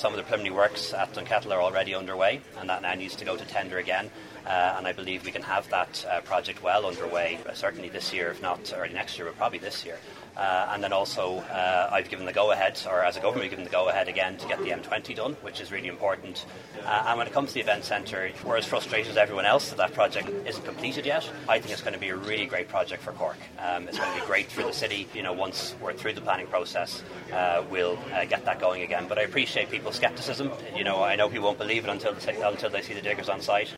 some of the preliminary works at Dunkettle are already underway, and that now needs to go to tender again. And I believe we can have that project well underway, certainly this year, if not early next year, but probably this year. And then also I've given the go-ahead, or as a government we've given the go-ahead again to get the M20 done, which is really important. And when it comes to the event centre, we're as frustrated as everyone else that project isn't completed yet. I think it's going to be a really great project for Cork. It's going to be great for the city. Once we're through the planning process, we'll get that going again. But I appreciate people's scepticism. I know people won't believe it until they see the diggers on site.